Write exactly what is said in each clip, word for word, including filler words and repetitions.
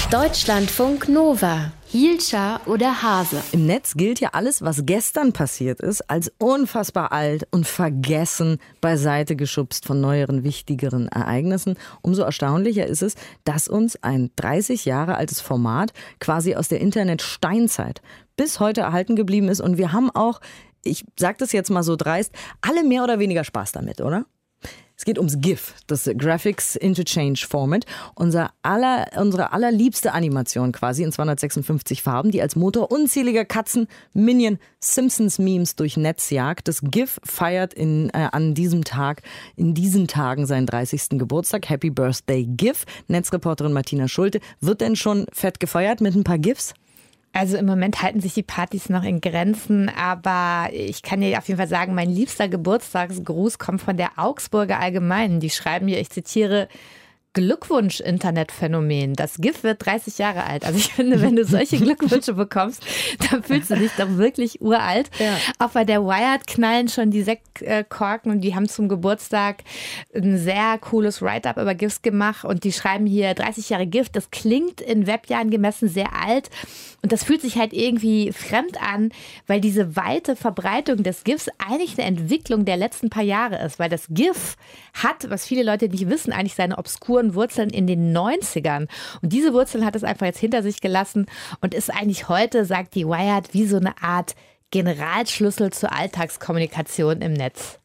Deutschlandfunk Nova. Hielscher oder Hase? Im Netz gilt ja alles, was gestern passiert ist, als unfassbar alt und vergessen, beiseite geschubst von neueren, wichtigeren Ereignissen. Umso erstaunlicher ist es, dass uns ein dreißig Jahre altes Format quasi aus der Internet-Steinzeit bis heute erhalten geblieben ist. Und wir haben auch, ich sage das jetzt mal so dreist, alle mehr oder weniger Spaß damit, oder? Es geht ums GIF, das Graphics Interchange Format, unser aller, unsere allerliebste Animation quasi in zweihundertsechsundfünfzig Farben, die als Motor unzähliger Katzen, Minion, Simpsons-Memes durch Netz jagt. Das GIF feiert in, äh, an diesem Tag, in diesen Tagen seinen dreißigsten Geburtstag. Happy Birthday GIF. Netzreporterin Martina Schulte. Wird denn schon fett gefeiert mit ein paar GIFs? Also im Moment halten sich die Partys noch in Grenzen, aber ich kann dir auf jeden Fall sagen, mein liebster Geburtstagsgruß kommt von der Augsburger Allgemeinen. Die schreiben hier, ich zitiere: Glückwunsch, Internetphänomen. Das GIF wird dreißig Jahre alt. Also ich finde, wenn du solche Glückwünsche bekommst, dann fühlst du dich doch wirklich uralt. Ja. Auch bei der Wired knallen schon die Sektkorken und die haben zum Geburtstag ein sehr cooles Write-up über GIFs gemacht und die schreiben hier dreißig Jahre GIF. Das klingt in Webjahren gemessen sehr alt und das fühlt sich halt irgendwie fremd an, weil diese weite Verbreitung des GIFs eigentlich eine Entwicklung der letzten paar Jahre ist, weil das GIF hat, was viele Leute nicht wissen, eigentlich seine obskuren Wurzeln in den neunzigern. Und diese Wurzeln hat es einfach jetzt hinter sich gelassen und ist eigentlich heute, sagt die Wired, wie so eine Art Generalschlüssel zur Alltagskommunikation im Netz.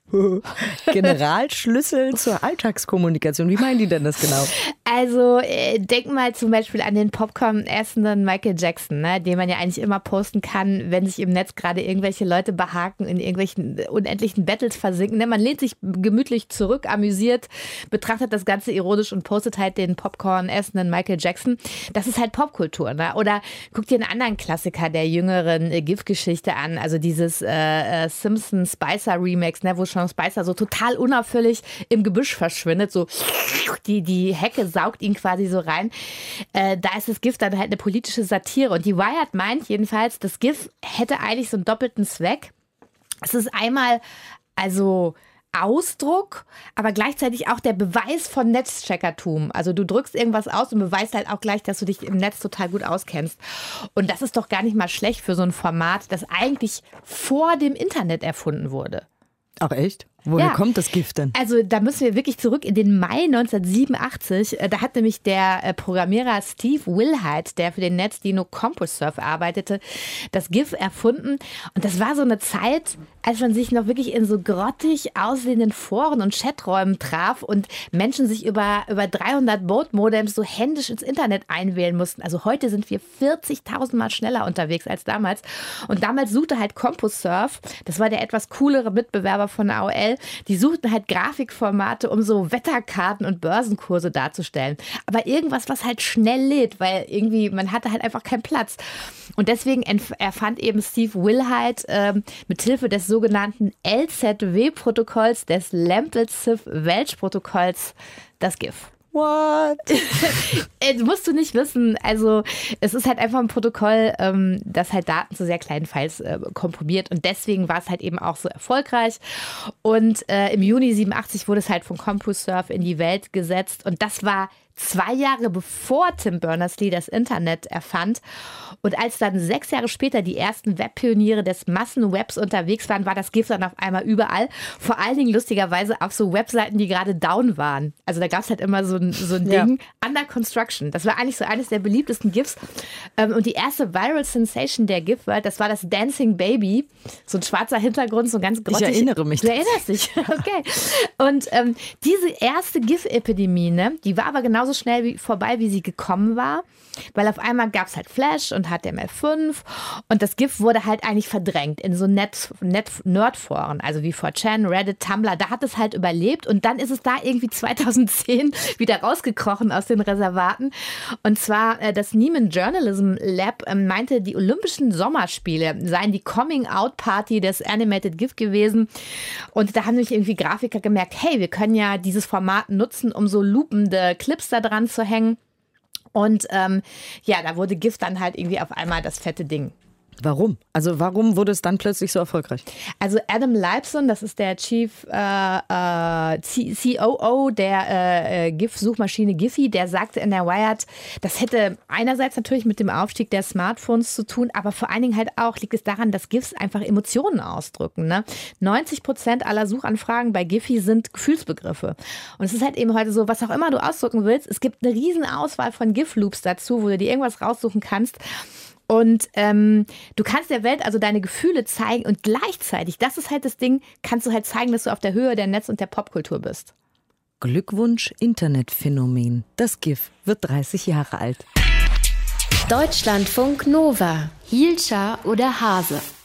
Generalschlüssel zur Alltagskommunikation. Wie meinen die denn das genau? Also äh, denk mal zum Beispiel an den Popcorn-essenden Michael Jackson, ne, den man ja eigentlich immer posten kann, wenn sich im Netz gerade irgendwelche Leute behaken, in irgendwelchen unendlichen Battles versinken. Ne, man lehnt sich gemütlich zurück, amüsiert, betrachtet das Ganze ironisch und postet halt den Popcorn-essenden Michael Jackson. Das ist halt Popkultur. Ne? Oder guck dir einen anderen Klassiker der jüngeren äh, GIF-Geschichte an, also dieses äh, äh, Simpsons-Spicer-Remix, ne, wo schon Spicer so total unauffällig im Gebüsch verschwindet, so die, die Hecke saugt ihn quasi so rein. Äh, da ist das GIF dann halt eine politische Satire und die Wired meint jedenfalls, das GIF hätte eigentlich so einen doppelten Zweck. Es ist einmal also Ausdruck, aber gleichzeitig auch der Beweis von Netzcheckertum. Also du drückst irgendwas aus und beweist halt auch gleich, dass du dich im Netz total gut auskennst. Und das ist doch gar nicht mal schlecht für so ein Format, das eigentlich vor dem Internet erfunden wurde. Ach echt? Woher ja. kommt das GIF denn? Also da müssen wir wirklich zurück in den Mai neunzehnhundertsiebenundachtzig. Da hat nämlich der Programmierer Steve Wilhite, der für den Netzdino CompuServe arbeitete, das GIF erfunden. Und das war so eine Zeit, als man sich noch wirklich in so grottig aussehenden Foren und Chaträumen traf und Menschen sich über, über dreihundert Baud-Modems so händisch ins Internet einwählen mussten. Also heute sind wir vierzigtausend Mal schneller unterwegs als damals. Und damals suchte halt CompuServe, das war der etwas coolere Mitbewerber von A O L, die suchten halt Grafikformate, um so Wetterkarten und Börsenkurse darzustellen. Aber irgendwas, was halt schnell lädt, weil irgendwie man hatte halt einfach keinen Platz. Und deswegen erfand eben Steve Wilhite ähm, mit Hilfe des sogenannten L Z W-Protokolls, des Lempel-Ziff-Welch-Protokolls, das GIF. What? Das musst du nicht wissen. Also es ist halt einfach ein Protokoll, ähm, das halt Daten zu sehr kleinen Files äh, komprimiert und deswegen war es halt eben auch so erfolgreich. Und äh, im Juni siebenundachtzig wurde es halt von CompuServe in die Welt gesetzt und das war zwei Jahre bevor Tim Berners-Lee das Internet erfand. Und als dann sechs Jahre später die ersten Webpioniere des Massenwebs unterwegs waren, war das GIF dann auf einmal überall. Vor allen Dingen lustigerweise auf so Webseiten, die gerade down waren. Also da gab es halt immer so ein, so ein Ding, ja. Under Construction. Das war eigentlich so eines der beliebtesten GIFs. Und die erste Viral Sensation der GIF-Welt, das war das Dancing Baby. So ein schwarzer Hintergrund, so ganz grottig. Ich erinnere mich. Du erinnerst dich? Okay. Und ähm, diese erste GIF-Epidemie, ne, die war aber genauso schnell wie, vorbei, wie sie gekommen war. Weil auf einmal gab es halt Flash und H T M L fünf und das GIF wurde halt eigentlich verdrängt in so Net, Net, Nerdforen, also wie four chan, Reddit, Tumblr. Da hat es halt überlebt und dann ist es da irgendwie zweitausendzehn wieder rausgekrochen aus den Reservaten. Und zwar äh, das Nieman Journalism Lab äh, meinte, die Olympischen Sommerspiele seien die Coming-out-Party des Animated GIF gewesen. Und da haben nämlich irgendwie Grafiker gemerkt, hey, wir können ja dieses Format nutzen, um so loopende Clips da dran zu hängen. Und ähm, ja, da wurde GIF dann halt irgendwie auf einmal das fette Ding. Warum? Also warum wurde es dann plötzlich so erfolgreich? Also Adam Leibson, das ist der Chief äh, äh, C O O der äh, GIF-Suchmaschine Giphy, der sagte in der Wired, das hätte einerseits natürlich mit dem Aufstieg der Smartphones zu tun, aber vor allen Dingen halt auch liegt es daran, dass GIFs einfach Emotionen ausdrücken. Ne? neunzig Prozent aller Suchanfragen bei Giphy sind Gefühlsbegriffe. Und es ist halt eben heute so, was auch immer du ausdrücken willst, es gibt eine riesen Auswahl von GIF-Loops dazu, wo du dir irgendwas raussuchen kannst. Und ähm, du kannst der Welt also deine Gefühle zeigen und gleichzeitig, das ist halt das Ding, kannst du halt zeigen, dass du auf der Höhe der Netz- und der Popkultur bist. Glückwunsch, Internetphänomen. Das GIF wird dreißig Jahre alt. Deutschlandfunk Nova. Hielscher oder Hase?